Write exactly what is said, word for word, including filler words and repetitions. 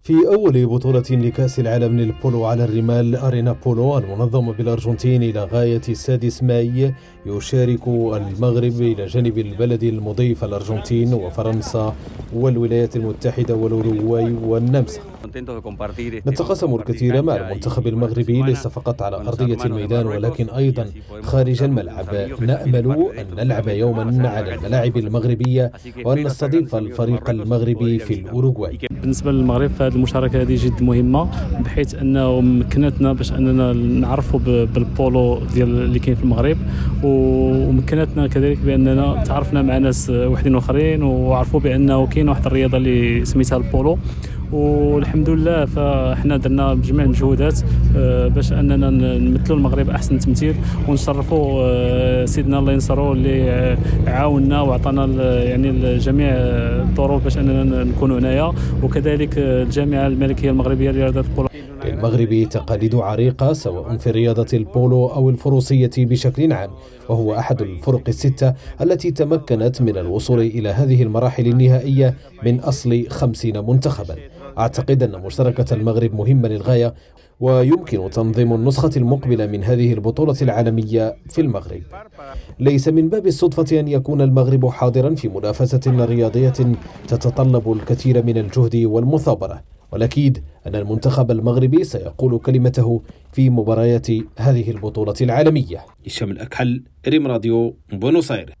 في أول بطولة لكأس العالم للبولو على الرمال أرينا بولو المنظم بالأرجنتين إلى غاية السادس ماي، يشارك المغرب إلى جانب البلد المضيف الأرجنتين وفرنسا والولايات المتحدة والأوروغواي والنمسا. نتقاسم الكثير مع المنتخب المغربي ليس فقط على أرضية الميدان ولكن أيضا خارج الملعب. نأمل أن نلعب يوما على الملاعب المغربية وأن نستضيف الفريق المغربي في الأوروغواي. بالنسبة للمغرب فهذه المشاركة هذه جد مهمة، بحيث أنه مكنتنا باش أننا نعرفوا بالبولو ديال اللي كاين في المغرب، ومكنتنا كذلك بأننا تعرفنا مع ناس وحدين آخرين وعرفوا بأنه كاين واحد الرياضة اللي سميتها البولو، والحمد لله فاحنا درنا بجميع المجهودات باش اننا نمثلوا المغرب احسن تمثيل ونشرفوا سيدنا الله ينصرو اللي عاوننا وعطانا يعني جميع الظروف باش اننا نكونوا هنايا، وكذلك الجامعه الملكيه المغربيه لرياضه البولو. للمغرب تقاليد عريقة سواء في رياضة البولو أو الفروسية بشكل عام، وهو أحد الفرق الستة التي تمكنت من الوصول إلى هذه المراحل النهائية من أصل خمسين منتخبا. أعتقد أن مشاركة المغرب مهمة للغاية، ويمكن تنظيم النسخة المقبلة من هذه البطولة العالمية في المغرب. ليس من باب الصدفة أن يكون المغرب حاضرا في منافسة رياضية تتطلب الكثير من الجهد والمثابرة، والأكيد أن المنتخب المغربي سيقول كلمته في مباريات هذه البطولة العالمية. هشام الأكحل، ريم راديو، بونوس آيرس.